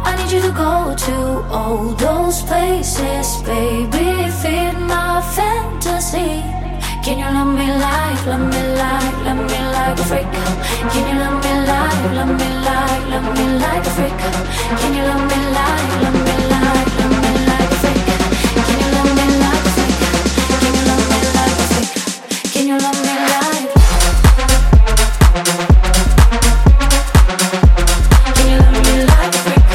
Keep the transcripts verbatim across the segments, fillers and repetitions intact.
I need you to go to all those places, baby, feed my fantasy. Can you love me like, love me like, love me like a freak? Can you love me like, love me like, love me like a freak? Can you love me like, love me like, love me like a freak? Can you love me like a freak? Can you love me like a freak? Can you love me like? Can you love me like a freak?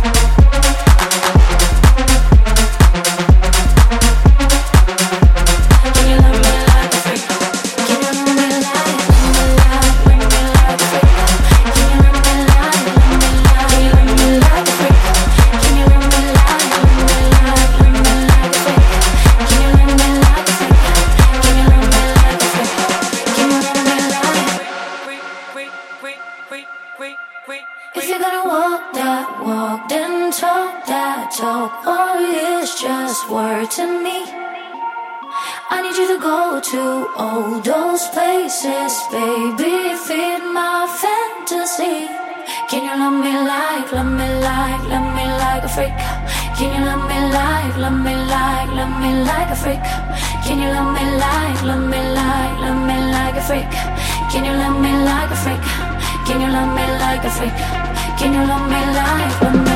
Can you love me like a freak? Can you love me like, love me like, love me like a freak? Can you love me like, love me like, can you love me like a freak? Can you love me like, love me like, love me like a freak? Can you love me like a freak? Can you love me like a freak? Can you love me like? If you're gonna walk that walk, then talk that talk, or it's just word to me. I need you to go to all those places, baby, feed my fantasy. Can you love me like, love me like, love me like a freak? Can you love me like, love me like, love me like a freak? Can you love me like, love me like, love me like a freak? Can you love me like a freak? Can you love me like a freak? Can you love me like, love me